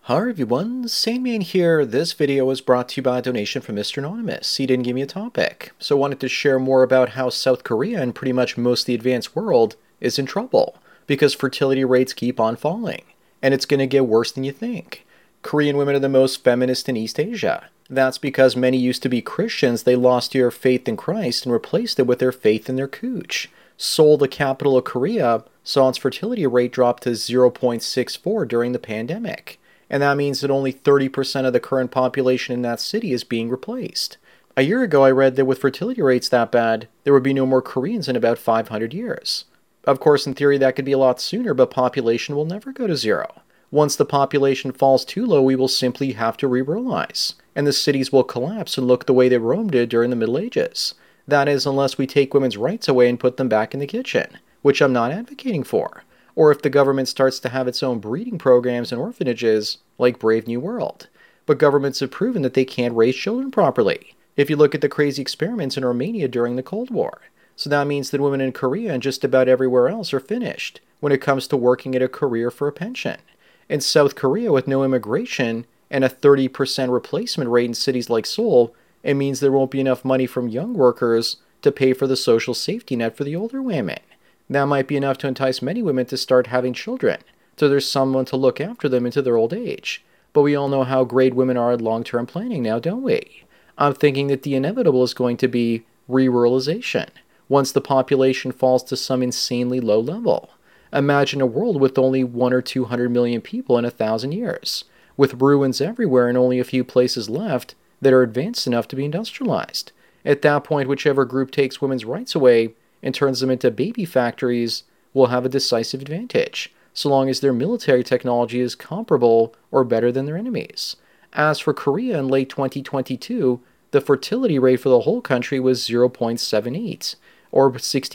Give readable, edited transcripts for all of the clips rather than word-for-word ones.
Hi everyone, Sandman here. This video was brought to you by a donation from Mr. Anonymous. He didn't give me a topic, so I wanted to share more about how South Korea and pretty much most of the advanced world is in trouble because fertility rates keep on falling, and it's going to get worse than you think. Korean women are the most feminist in East Asia. That's because many used to be Christians, they lost their faith in Christ and replaced it with their faith in their cooch. Seoul, the capital of Korea, saw its fertility rate drop to 0.64 during the pandemic. And that means that only 30% of the current population in that city is being replaced. A year ago, I read that with fertility rates that bad, there would be no more Koreans in about 500 years. Of course, in theory, that could be a lot sooner, but population will never go to zero. Once the population falls too low, we will simply have to re-ruralize, and the cities will collapse and look the way that Rome did during the Middle Ages. That is, unless we take women's rights away and put them back in the kitchen, which I'm not advocating for. Or if the government starts to have its own breeding programs and orphanages, like Brave New World. But governments have proven that they can't raise children properly. If you look at the crazy experiments in Romania during the Cold War. So that means that women in Korea and just about everywhere else are finished when it comes to working at a career for a pension. In South Korea, with no immigration and a 30% replacement rate in cities like Seoul, it means there won't be enough money from young workers to pay for the social safety net for the older women. That might be enough to entice many women to start having children, so there's someone to look after them into their old age. But we all know how great women are at long-term planning now, don't we? I'm thinking that the inevitable is going to be re-ruralization, once the population falls to some insanely low level. Imagine a world with only 1 or 200 million people in 1,000 years, with ruins everywhere and only a few places left that are advanced enough to be industrialized. At that point, whichever group takes women's rights away and turns them into baby factories will have a decisive advantage, so long as their military technology is comparable or better than their enemies. As for Korea in late 2022, the fertility rate for the whole country was 0.78, or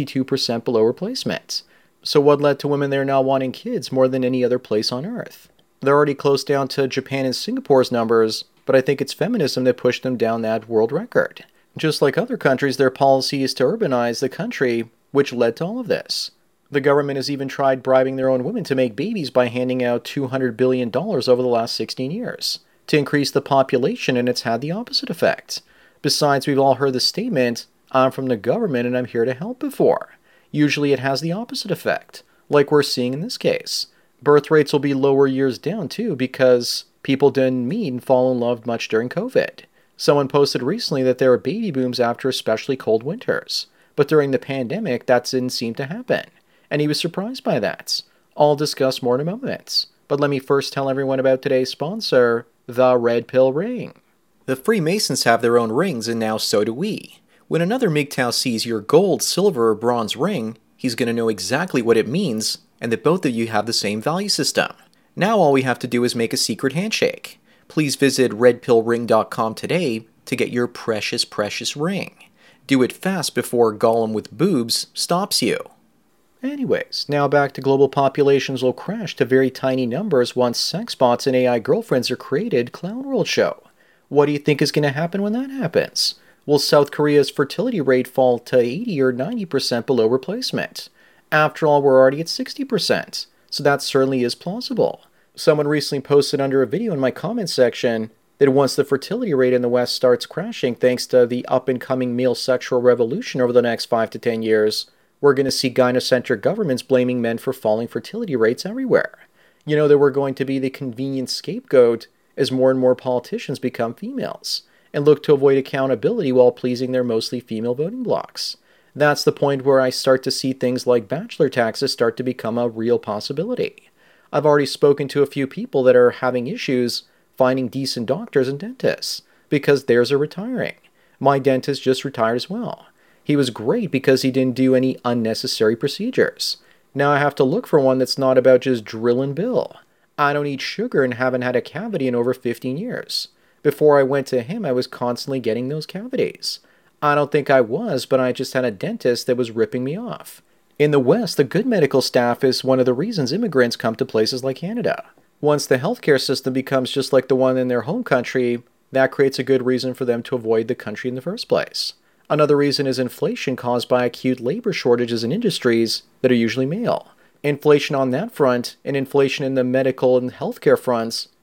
62% below replacement. So what led to women there now wanting kids more than any other place on Earth? They're already close down to Japan and Singapore's numbers, but I think it's feminism that pushed them down that world record. Just like other countries, their policy is to urbanize the country, which led to all of this. The government has even tried bribing their own women to make babies by handing out $200 billion over the last 16 years to increase the population, and it's had the opposite effect. Besides, we've all heard the statement, "I'm from the government and I'm here to help" before. Usually it has the opposite effect, like we're seeing in this case. Birth rates will be lower years down too because people didn't meet and fall in love much during COVID. Someone posted recently that there were baby booms after especially cold winters, but during the pandemic that didn't seem to happen, and he was surprised by that. I'll discuss more in a moment, but let me first tell everyone about today's sponsor, the Red Pill Ring. The Freemasons have their own rings, and now so do we. When another MGTOW sees your gold, silver, or bronze ring, he's going to know exactly what it means, and that both of you have the same value system. Now all we have to do is make a secret handshake. Please visit redpillring.com today to get your precious, precious ring. Do it fast before Gollum with boobs stops you. Anyways, now back to global populations will crash to very tiny numbers once sex bots and AI girlfriends are created, Clown World show. What do you think is going to happen when that happens? Will South Korea's fertility rate fall to 80 or 90% below replacement? After all, we're already at 60%, so that certainly is plausible. Someone recently posted under a video in my comments section that once the fertility rate in the West starts crashing thanks to the up-and-coming male sexual revolution over the next 5 to 10 years, we're going to see gynocentric governments blaming men for falling fertility rates everywhere. You know that we're going to be the convenient scapegoat as more and more politicians become females and look to avoid accountability while pleasing their mostly female voting blocs. That's the point where I start to see things like bachelor taxes start to become a real possibility. I've already spoken to a few people that are having issues finding decent doctors and dentists because theirs are retiring. My dentist just retired as well. He was great because he didn't do any unnecessary procedures. Now I have to look for one that's not about just drill and bill. I don't eat sugar and haven't had a cavity in over 15 years. Before I went to him, I was constantly getting those cavities. I don't think I was, but I just had a dentist that was ripping me off. In the West, the good medical staff is one of the reasons immigrants come to places like Canada. Once the healthcare system becomes just like the one in their home country, that creates a good reason for them to avoid the country in the first place. Another reason is inflation caused by acute labor shortages in industries that are usually male. Inflation on that front and inflation in the medical and healthcare fronts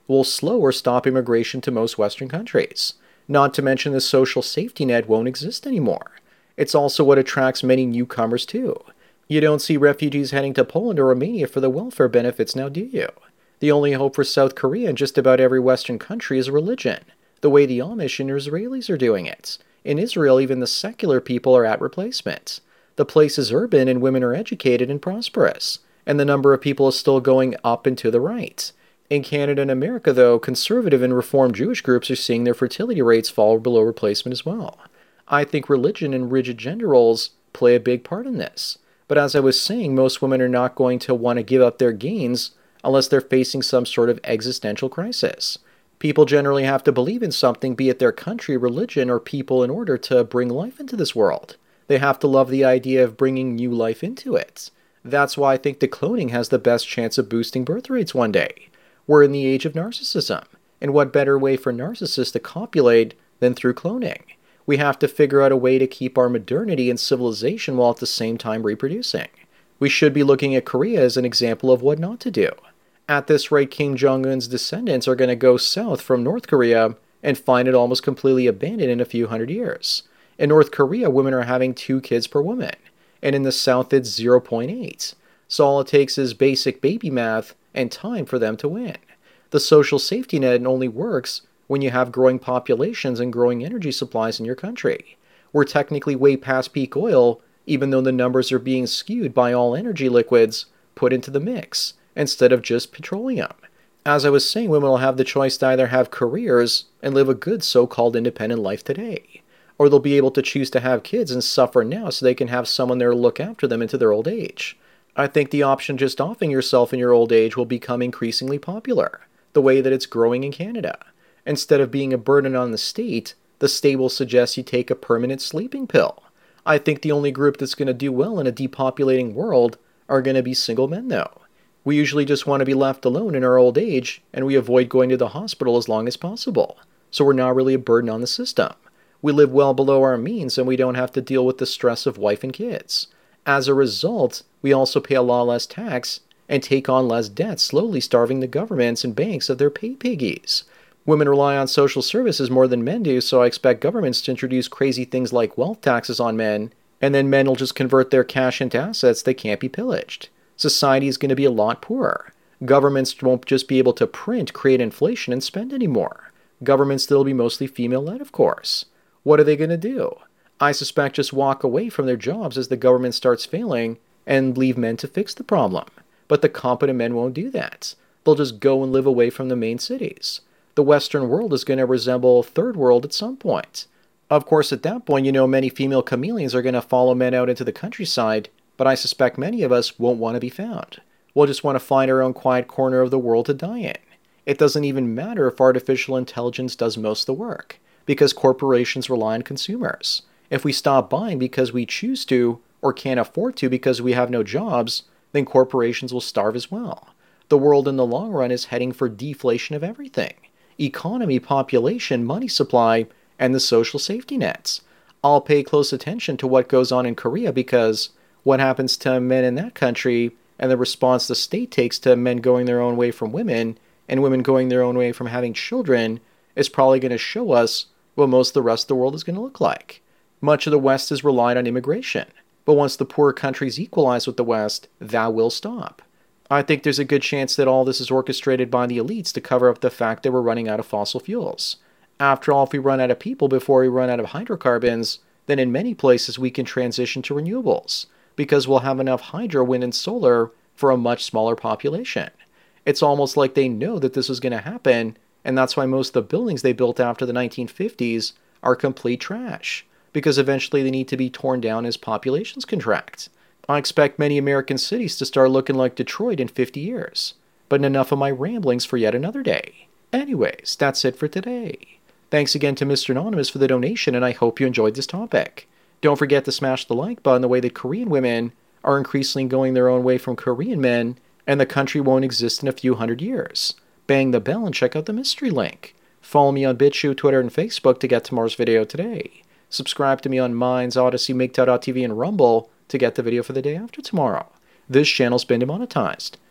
will slow or stop immigration to most Western countries. Not to mention the social safety net won't exist anymore. It's also what attracts many newcomers too. You don't see refugees heading to Poland or Romania for the welfare benefits now, do you? The only hope for South Korea and just about every Western country is religion, the way the Amish and Israelis are doing it. In Israel, even the secular people are at replacement. The place is urban and women are educated and prosperous, and the number of people is still going up and to the right. In Canada and America, though, conservative and reformed Jewish groups are seeing their fertility rates fall below replacement as well. I think religion and rigid gender roles play a big part in this. But as I was saying, most women are not going to want to give up their gains unless they're facing some sort of existential crisis. People generally have to believe in something, be it their country, religion, or people, in order to bring life into this world. They have to love the idea of bringing new life into it. That's why I think the cloning has the best chance of boosting birth rates one day. We're in the age of narcissism, and what better way for narcissists to copulate than through cloning? We have to figure out a way to keep our modernity and civilization while at the same time reproducing. We should be looking at Korea as an example of what not to do. At this rate, Kim Jong-un's descendants are going to go south from North Korea and find it almost completely abandoned in a few hundred years. In North Korea, women are having 2 kids per woman, and in the South it's 0.8. So all it takes is basic baby math and time for them to win. The social safety net only works when you have growing populations and growing energy supplies in your country. We're technically way past peak oil, even though the numbers are being skewed by all energy liquids put into the mix, instead of just petroleum. As I was saying, women will have the choice to either have careers and live a good so-called independent life today, or they'll be able to choose to have kids and suffer now so they can have someone there to look after them into their old age. I think the option just offing yourself in your old age will become increasingly popular, the way that it's growing in Canada. Instead of being a burden on the state will suggest you take a permanent sleeping pill. I think the only group that's going to do well in a depopulating world are going to be single men, though. We usually just want to be left alone in our old age, and we avoid going to the hospital as long as possible. So we're not really a burden on the system. We live well below our means, and we don't have to deal with the stress of wife and kids. As a result, we also pay a lot less tax and take on less debt, slowly starving the governments and banks of their pay piggies. Women rely on social services more than men do, so I expect governments to introduce crazy things like wealth taxes on men, and then men will just convert their cash into assets that can't be pillaged. Society is going to be a lot poorer. Governments won't just be able to print, create inflation, and spend anymore. Governments still be mostly female-led, of course. What are they going to do? I suspect just walk away from their jobs as the government starts failing and leave men to fix the problem. But the competent men won't do that. They'll just go and live away from the main cities. The Western world is going to resemble a third world at some point. Of course, at that point, many female chameleons are going to follow men out into the countryside, but I suspect many of us won't want to be found. We'll just want to find our own quiet corner of the world to die in. It doesn't even matter if artificial intelligence does most of the work, because corporations rely on consumers. If we stop buying because we choose to, or can't afford to because we have no jobs, then corporations will starve as well. The world in the long run is heading for deflation of everything. Economy, population, money supply, and the social safety nets. I'll pay close attention to what goes on in Korea because what happens to men in that country and the response the state takes to men going their own way from women and women going their own way from having children is probably going to show us what most of the rest of the world is going to look like. Much of the West has relied on immigration, but once the poorer countries equalize with the West, that will stop. I think there's a good chance that all this is orchestrated by the elites to cover up the fact that we're running out of fossil fuels. After all, if we run out of people before we run out of hydrocarbons, then in many places we can transition to renewables, because we'll have enough hydro, wind, and solar for a much smaller population. It's almost like they know that this is going to happen, and that's why most of the buildings they built after the 1950s are complete trash, because eventually they need to be torn down as populations contract. I expect many American cities to start looking like Detroit in 50 years. But enough of my ramblings for yet another day. Anyways, that's it for today. Thanks again to Mr. Anonymous for the donation, and I hope you enjoyed this topic. Don't forget to smash the like button the way that Korean women are increasingly going their own way from Korean men, and the country won't exist in a few hundred years. Bang the bell and check out the mystery link. Follow me on BitChute, Twitter, and Facebook to get tomorrow's video today. Subscribe to me on Minds, Odyssey, MGTOW.tv, and Rumble to get the video for the day after tomorrow. This channel's been demonetized.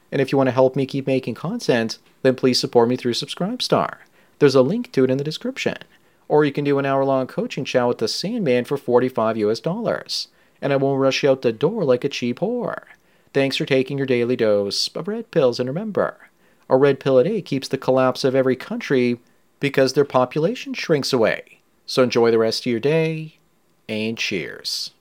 And if you want to help me keep making content, then please support me through Subscribestar. There's a link to it in the description. Or you can do an hour-long coaching chat with the Sandman for $45 US. And I won't rush you out the door like a cheap whore. Thanks for taking your daily dose of red pills, and remember, a red pill a day keeps the collapse of every country because their population shrinks away. So enjoy the rest of your day, and cheers.